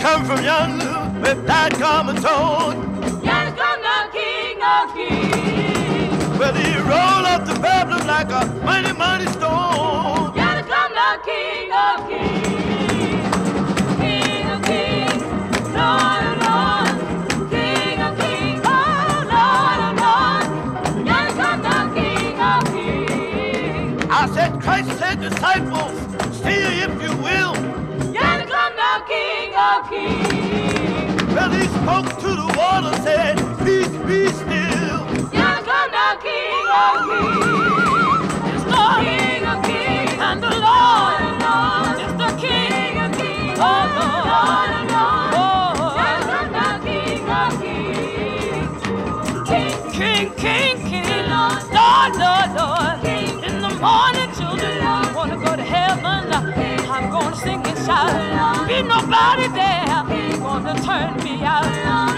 come from yonder with that common tone. Yonder come the King of Kings. Well, he roll up the Babylon like a mighty, mighty stone. Yonder come the King of Kings. King of Kings, Lord of Lords. King of Kings, oh Lord of Lords. Yonder come the King of Kings. I said, Christ said, disciples, steal if you will. Yonder come the King of Kings. Well, he spoke to the water, said, peace be still. Yonder come the King of Kings. It's the King of Kings and the Lord of Lords. It's the King of Kings, oh Lord of Lords. Oh, yonder come the King of Kings. King, King, King, Lord, Lord, Lord. In the morning, children, wanna go to heaven. I'm gonna sing and shout. Be nobody there gonna turn me out.